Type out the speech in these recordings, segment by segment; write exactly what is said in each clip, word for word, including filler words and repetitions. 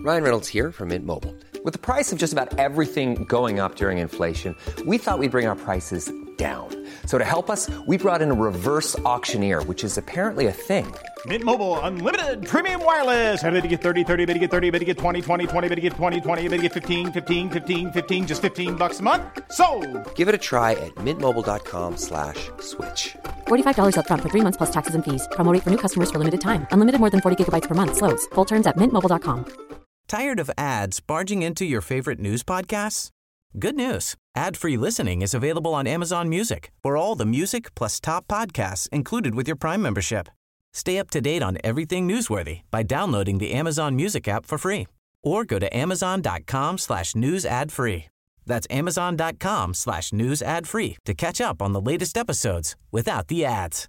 Ryan Reynolds here from Mint Mobile. With the price of just about everything going up during inflation, we thought we'd bring our prices down. So to help us, we brought in a reverse auctioneer, which is apparently a thing. Mint Mobile Unlimited Premium Wireless. How to get thirty, thirty, how to get thirty, how to get twenty, twenty, twenty, how to get twenty, twenty, how to get fifteen, fifteen, fifteen, fifteen, just fifteen bucks a month? Sold! Give it a try at mintmobile.com slash switch. forty-five dollars up front for three months plus taxes and fees. Promo rate for new customers for limited time. Unlimited more than forty gigabytes per month. Slows full terms at mint mobile dot com. Tired of ads barging into your favorite news podcasts? Good news. Ad-free listening is available on Amazon Music for all the music plus top podcasts included with your Prime membership. Stay up to date on everything newsworthy by downloading the Amazon Music app for free or go to amazon.com slash news ad free. That's amazon.com slash news ad free to catch up on the latest episodes without the ads.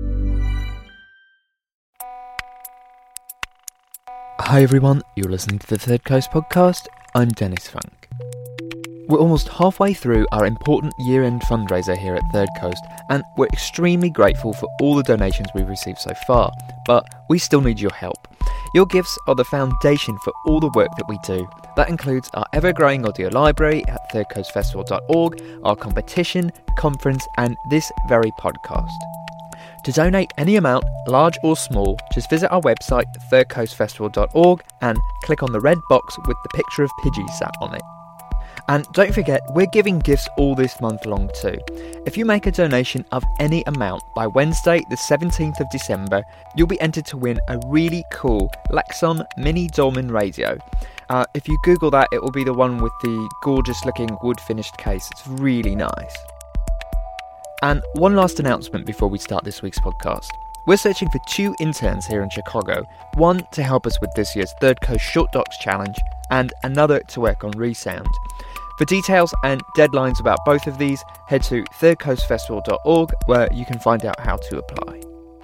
Hi everyone, you're listening to the Third Coast podcast. I'm Dennis Funk. We're almost halfway through our important year-end fundraiser here at Third Coast, and we're extremely grateful for all the donations we've received so far, but we still need your help. Your gifts are the foundation for all the work that we do. That includes our ever-growing audio library at third coast festival dot org, our competition, conference, and this very podcast. To donate any amount, large or small, just visit our website, third coast festival dot org, and click on the red box with the picture of Pidgey sat on it. And don't forget, we're giving gifts all this month long too. If you make a donation of any amount by Wednesday the seventeenth of December, you'll be entered to win a really cool Lexon Mini Dolman radio. Uh, if you Google that, it will be the one with the gorgeous looking wood finished case. It's really nice. And one last announcement before we start this week's podcast. We're searching for two interns here in Chicago, one to help us with this year's Third Coast Short Docs Challenge, and another to work on Resound. For details and deadlines about both of these, head to third coast festival dot org, where you can find out how to apply.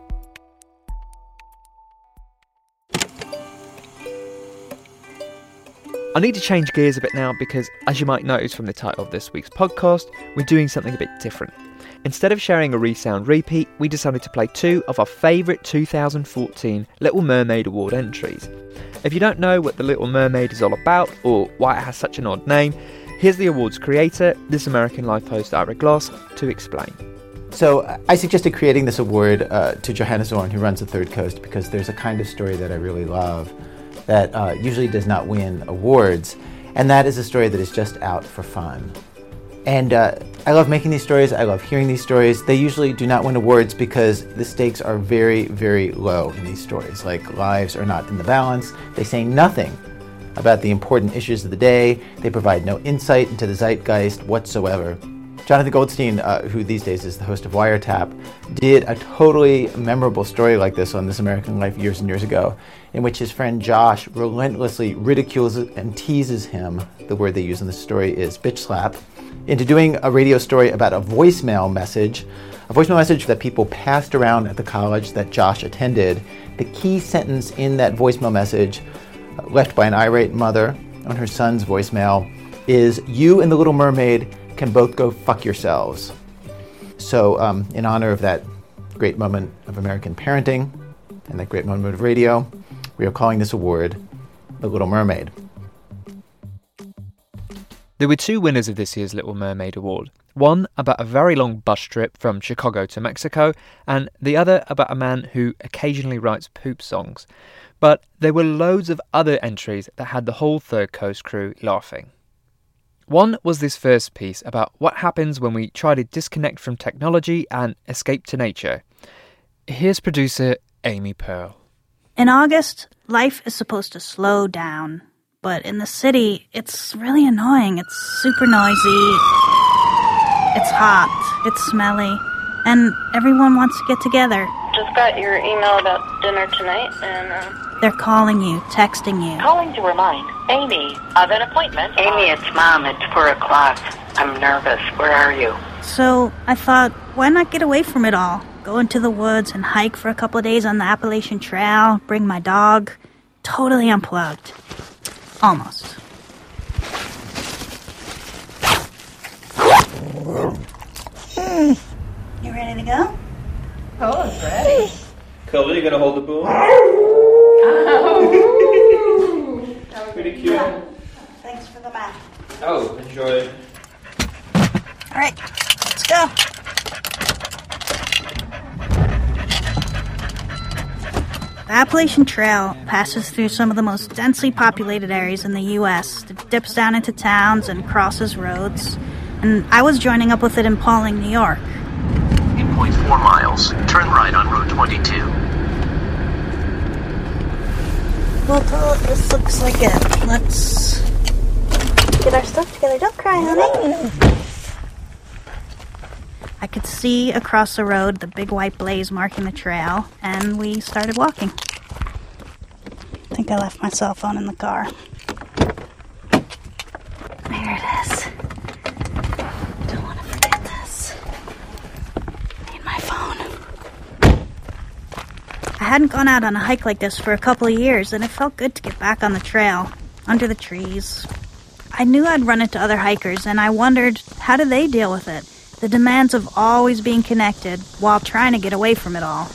I need to change gears a bit now because, as you might notice from the title of this week's podcast, we're doing something a bit different. Instead of sharing a Resound repeat, we decided to play two of our favourite two thousand fourteen Little Mermaid Award entries. If you don't know what The Little Mermaid is all about, or why it has such an odd name, here's the award's creator, This American Life host Ira Glass, to explain. So I suggested creating this award uh, to Johanna Zorn, who runs the Third Coast, because there's a kind of story that I really love that uh, usually does not win awards, and that is a story that is just out for fun. And uh, I love making these stories, I love hearing these stories. They usually do not win awards because the stakes are very, very low in these stories. Like, lives are not in the balance. They say nothing about the important issues of the day. They provide no insight into the zeitgeist whatsoever. Jonathan Goldstein, uh, who these days is the host of Wiretap, did a totally memorable story like this on This American Life years and years ago, in which his friend Josh relentlessly ridicules and teases him, the word they use in the story is bitch slap, into doing a radio story about a voicemail message, a voicemail message that people passed around at the college that Josh attended. The key sentence in that voicemail message, uh, left by an irate mother on her son's voicemail, is, "You and the Little Mermaid can both go fuck yourselves." So um, in honor of that great moment of American parenting and that great moment of radio, we are calling this award The Little Mermaid. There were two winners of this year's Little Mermaid Award. One about a very long bus trip from Chicago to Mexico, and the other about a man who occasionally writes poop songs. But there were loads of other entries that had the whole Third Coast crew laughing. One was this first piece about what happens when we try to disconnect from technology and escape to nature. Here's producer Amy Pearl. In August, life is supposed to slow down. But in the city, it's really annoying. It's super noisy. It's hot. It's smelly. And everyone wants to get together. Just got your email about dinner tonight, and uh... they're calling you, texting you. Calling to remind Amy of an appointment. Amy, it's Mom. It's four o'clock. I'm nervous. Where are you? So I thought, why not get away from it all? Go into the woods and hike for a couple of days on the Appalachian Trail, bring my dog. Totally unplugged. Almost. You ready to go? Oh, it's ready. Cody, you gonna hold the boom? Oh. What are you Yeah. Oh, enjoy. All right, let's go. The Appalachian Trail passes through some of the most densely populated areas in the U S It dips down into towns and crosses roads. And I was joining up with it in Pauling, New York. In point four miles, turn right on Route twenty-two. Well, this looks like it. Let's get our stuff together. Don't cry, honey. I could see across the road the big white blaze marking the trail, and we started walking. I think I left my cell phone in the car. There it is. Don't want to forget this. Need my phone. I hadn't gone out on a hike like this for a couple of years, and it felt good to get back on the trail, under the trees. I knew I'd run into other hikers, and I wondered, how do they deal with it? The demands of always being connected while trying to get away from it all.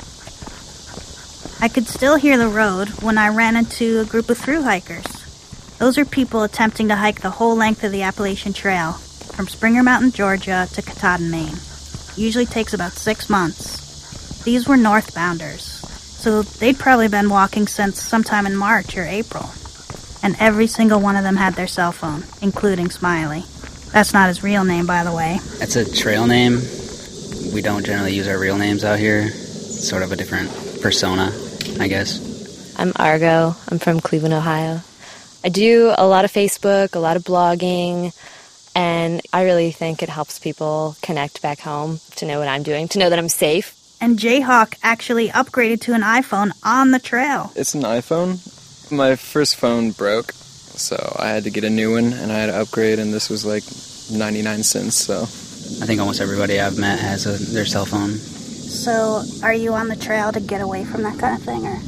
I could still hear the road when I ran into a group of thru hikers. Those are people attempting to hike the whole length of the Appalachian Trail, from Springer Mountain, Georgia to Katahdin, Maine. Usually takes about six months. These were northbounders, so they'd probably been walking since sometime in March or April. And every single one of them had their cell phone, including Smiley. That's not his real name, by the way. That's a trail name. We don't generally use our real names out here. It's sort of a different persona, I guess. I'm Argo. I'm from Cleveland, Ohio. I do a lot of Facebook, a lot of blogging, and I really think it helps people connect back home to know what I'm doing, to know that I'm safe. And Jayhawk actually upgraded to an iPhone on the trail. It's an iPhone. My first phone broke, so I had to get a new one, and I had to upgrade, and this was like ninety-nine cents, so... I think almost everybody I've met has a, their cell phone. So, are you on the trail to get away from that kind of thing, or...?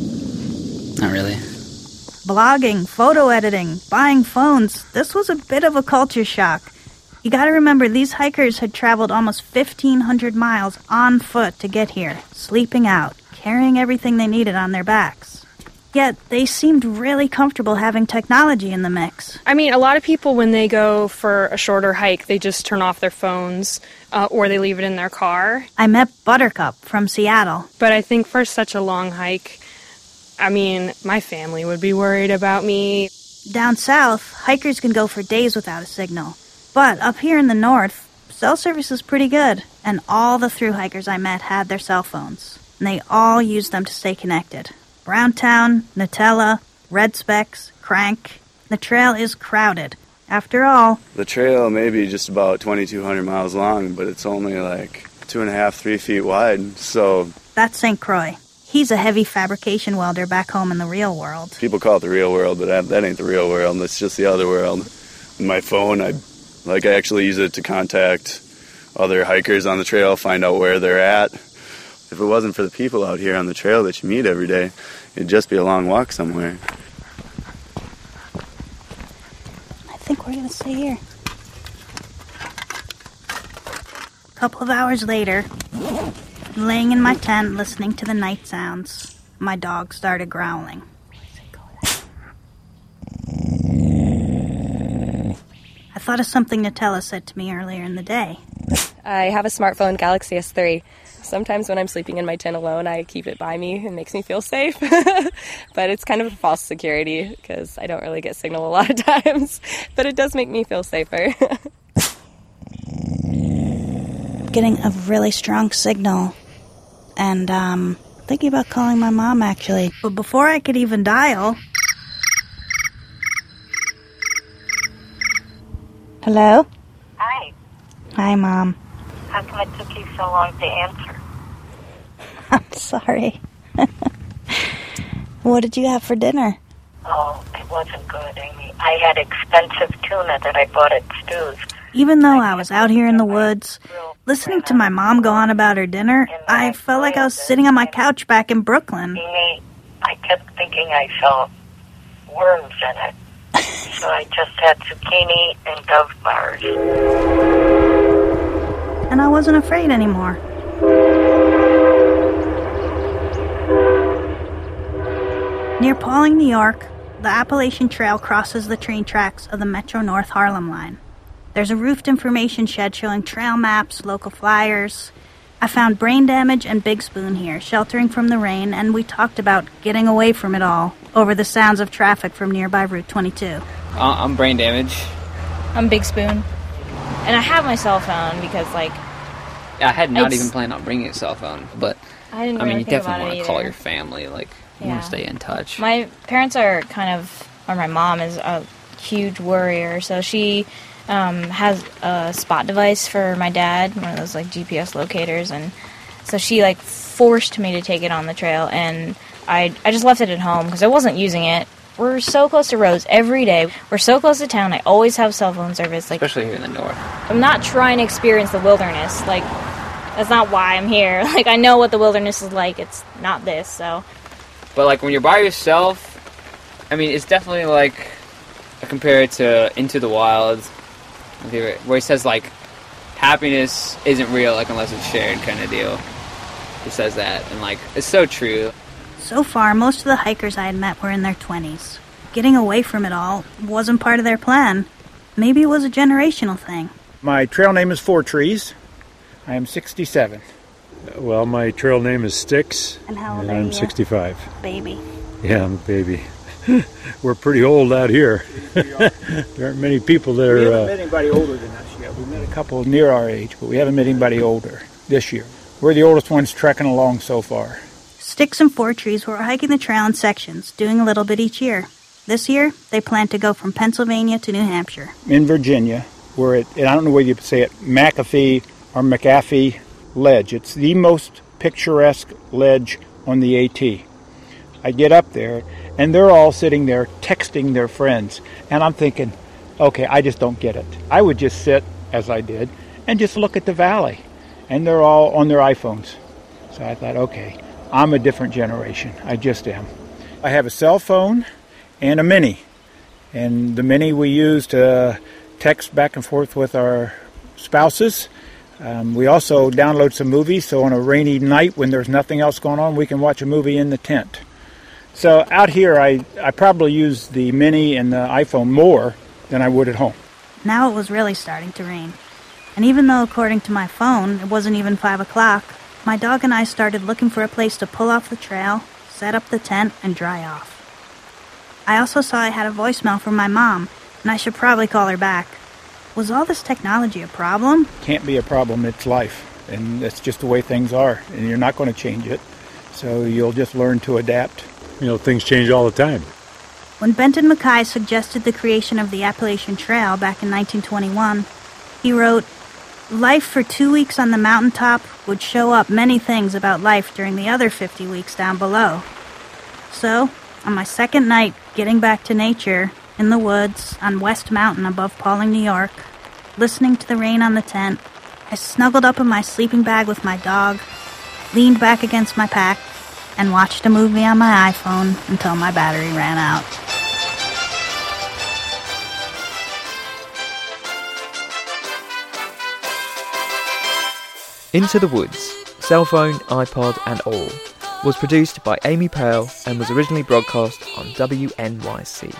Not really. Blogging, photo editing, buying phones, this was a bit of a culture shock. You gotta remember, these hikers had traveled almost fifteen hundred miles on foot to get here, sleeping out, carrying everything they needed on their backs. Yet, they seemed really comfortable having technology in the mix. I mean, a lot of people, when they go for a shorter hike, they just turn off their phones, uh, or they leave it in their car. I met Buttercup from Seattle. But I think for such a long hike, I mean, my family would be worried about me. Down south, hikers can go for days without a signal. But up here in the north, cell service is pretty good. And all the thru hikers I met had their cell phones. And they all used them to stay connected. Browntown, Nutella, Red Specs, Crank. The trail is crowded. After all... The trail may be just about twenty-two hundred miles long, but it's only like two and a half, three feet wide, so... That's Saint Croix. He's a heavy fabrication welder back home in the real world. People call it the real world, but that, that ain't the real world. That's just the other world. My phone, I like I actually use it to contact other hikers on the trail, find out where they're at. If it wasn't for the people out here on the trail that you meet every day, it'd just be a long walk somewhere. I think we're going to stay here. A couple of hours later, laying in my tent listening to the night sounds, my dog started growling. I thought of something Nutella said to me earlier in the day. I have a smartphone, Galaxy S three. Sometimes when I'm sleeping in my tent alone, I keep it by me. It makes me feel safe. But it's kind of a false security because I don't really get signal a lot of times. But it does make me feel safer. Getting a really strong signal. And, um, thinking about calling my mom, actually. But before I could even dial... Hello? Hi. Hi, Mom. How come it took you so long to answer? I'm sorry. What did you have for dinner? Oh, it wasn't good, Amy. I had expensive tuna that I bought at Stu's. Even though I was out here in the woods, listening to my mom go on about her dinner, I felt like I was sitting on my couch back in Brooklyn. Amy, I kept thinking I saw worms in it. So I just had zucchini and Dove bars. And I wasn't afraid anymore. Near Pauling, New York, the Appalachian Trail crosses the train tracks of the Metro North Harlem line. There's a roofed information shed showing trail maps, local flyers. I found Brain Damage and Big Spoon here, sheltering from the rain, and we talked about getting away from it all over the sounds of traffic from nearby Route twenty-two. Uh, I'm Brain Damage. I'm Big Spoon. And I have my cell phone because, like... I had not even planned on bringing a cell phone, but... I didn't I mean, really you think definitely about want it to call either. your family, like, you Yeah. want to stay in touch. My parents are kind of... Or my mom is a huge worrier, so she... Um, has a spot device for my dad, one of those like G P S locators, and so she like forced me to take it on the trail, and I I just left it at home because I wasn't using it. We're so close to roads every day. We're so close to town. I always have cell phone service. Like, especially here in the north. I'm not trying to experience the wilderness. Like, that's not why I'm here. Like, I know what the wilderness is like. It's not this. So, But like when you're by yourself, I mean, it's definitely like compared to Into the Wild, where he says like happiness isn't real like unless it's shared kind of deal. He says that, and like it's so true. So far, most of the hikers I had met were in their twenties. Getting away from it all wasn't part of their plan. Maybe it was a generational thing. My trail name is Four Trees. I am sixty-seven. Well, my trail name is Styx. And how old and are I'm you? sixty-five. Baby. Yeah, I'm a baby. We're pretty old out here. There aren't many people that We are... haven't Uh, met anybody older than us yet. We've met a couple near our age, but we haven't met anybody older this year. We're the oldest ones trekking along so far. Sticks and Four Trees were hiking the trail in sections, doing a little bit each year. This year, they plan to go from Pennsylvania to New Hampshire. In Virginia, we're at, and I don't know whether you say it, McAfee or McAfee Ledge. It's the most picturesque ledge on the AT. I get up there, and they're all sitting there texting their friends. And I'm thinking, okay, I just don't get it. I would just sit, as I did, and just look at the valley. And they're all on their iPhones. So I thought, okay, I'm a different generation. I just am. I have a cell phone and a Mini. And the Mini we use to text back and forth with our spouses. Um, we also download some movies, so on a rainy night when there's nothing else going on, we can watch a movie in the tent. So out here, I, I probably use the Mini and the iPhone more than I would at home. Now it was really starting to rain. And even though, according to my phone, it wasn't even five o'clock, my dog and I started looking for a place to pull off the trail, set up the tent, and dry off. I also saw I had a voicemail from my mom, and I should probably call her back. Was all this technology a problem? Can't be a problem, it's life. And that's just the way things are. And you're not going to change it. So you'll just learn to adapt. you know, things change all the time. When Benton Mackay suggested the creation of the Appalachian Trail back in nineteen twenty-one, he wrote, "Life for two weeks on the mountaintop would show up many things about life during the other fifty weeks down below." So, on my second night getting back to nature, in the woods, on West Mountain above Pawling, New York, listening to the rain on the tent, I snuggled up in my sleeping bag with my dog, leaned back against my pack, and watched a movie on my iPhone until my battery ran out. Into the Woods, cell phone, iPod and all, was produced by Amy Pale and was originally broadcast on W N Y C.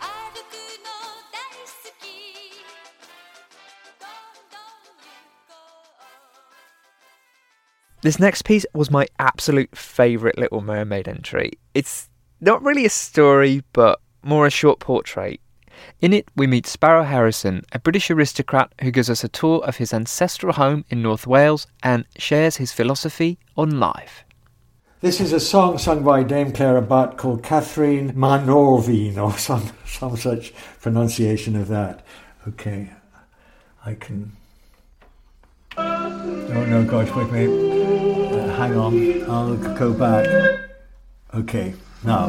This next piece was my absolute favourite Little Mermaid entry. It's not really a story, but more a short portrait. In it, we meet Sparrow Harrison, a British aristocrat who gives us a tour of his ancestral home in North Wales and shares his philosophy on life. This is a song sung by Dame Clara Butt called Catherine Manorvine, or some, some such pronunciation of that. Okay, I can... Oh no, gosh, wait, wait. Uh, hang on, I'll go back. Okay, now.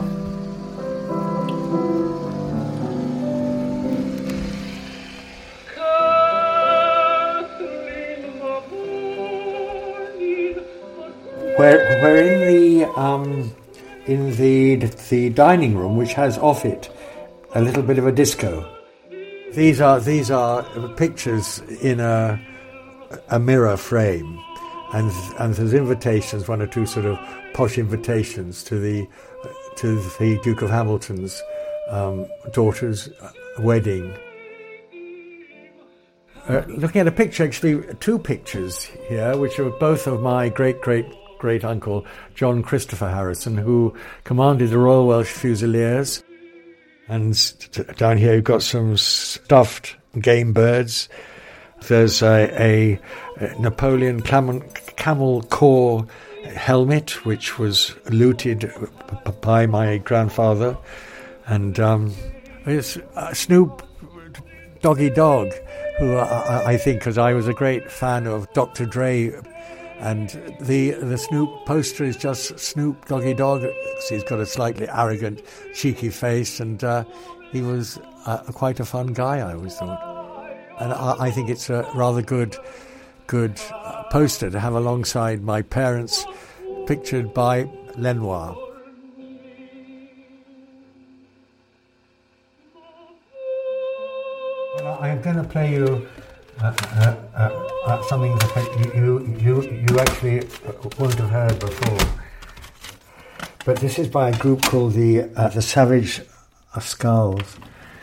We're, we're in the um, in the the dining room, which has off it a little bit of a disco. These are these are pictures in a a mirror frame, and and there's invitations, one or two sort of posh invitations to the to the Duke of Hamilton's um, daughter's wedding. Uh, looking at a picture, actually two pictures here, which are both of my great-great-great-uncle, John Christopher Harrison, who commanded the Royal Welsh Fusiliers. And t- down here you've got some stuffed game birds. There's a, a, a Napoleon camel, camel core helmet, which was looted by my grandfather. And um, it's uh, Snoop Doggy Dogg, who I, I think, because I was a great fan of Doctor Dre, and the the Snoop poster is just Snoop Doggy Dogg. He's got a slightly arrogant, cheeky face, and uh, he was uh, quite a fun guy, I always thought. And I, I think it's a rather good, good poster to have alongside my parents, pictured by Lenoir. Well, I'm going to play you uh, uh, uh, uh, something that you, you you actually won't have heard before. But this is by a group called the uh, the Savage Skulls.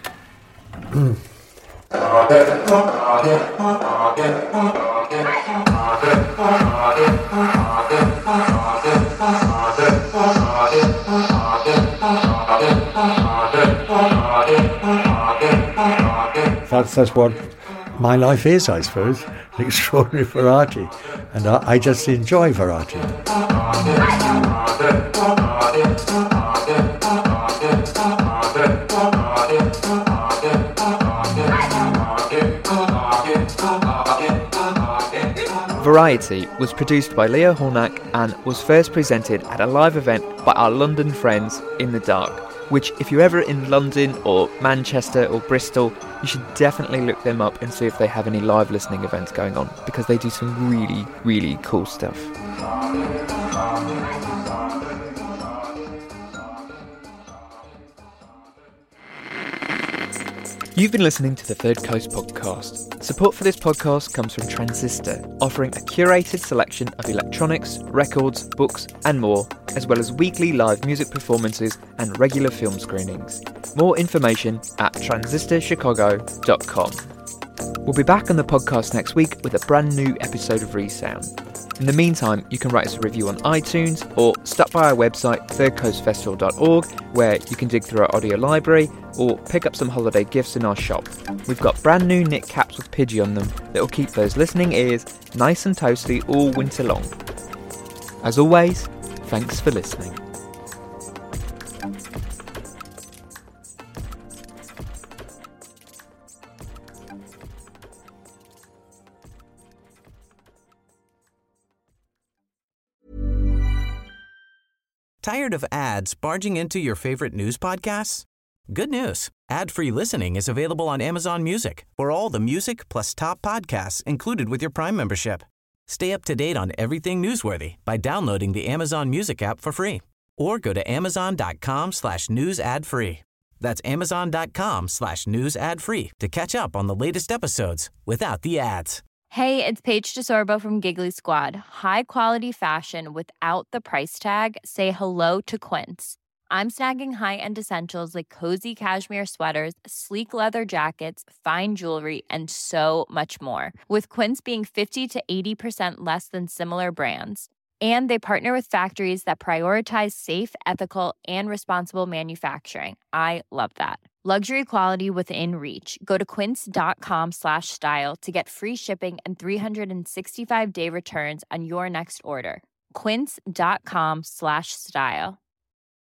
That's, that's what my life is, I suppose, an extraordinary variety, and I, I just enjoy variety. Variety was produced by Leo Hornack and was first presented at a live event by our London friends In the Dark, which, if you're ever in London or Manchester or Bristol, you should definitely look them up and see if they have any live listening events going on, because they do some really, really cool stuff. You've been listening to the Third Coast podcast. Support for this podcast comes from Transistor, offering a curated selection of electronics, records, books, and more, as well as weekly live music performances and regular film screenings. More information at transistor chicago dot com. We'll be back on the podcast next week with a brand new episode of Resound. In the meantime, you can write us a review on iTunes or stop by our website third coast festival dot org, where you can dig through our audio library or pick up some holiday gifts in our shop. We've got brand new knit caps with Pidgey on them that will keep those listening ears nice and toasty all winter long. As always, thanks for listening. Tired of ads barging into your favorite news podcasts? Good news. Ad-free listening is available on Amazon Music for all the music plus top podcasts included with your Prime membership. Stay up to date on everything newsworthy by downloading the Amazon Music app for free or go to amazon.com slash news ad free. That's amazon.com slash news ad free to catch up on the latest episodes without the ads. Hey, it's Paige DeSorbo from Giggly Squad. High quality fashion without the price tag. Say hello to Quince. I'm snagging high-end essentials like cozy cashmere sweaters, sleek leather jackets, fine jewelry, and so much more. With Quince being fifty to eighty percent less than similar brands. And they partner with factories that prioritize safe, ethical, and responsible manufacturing. I love that. Luxury quality within reach. Go to quince.com slash style to get free shipping and three sixty-five day returns on your next order. Quince.com slash style.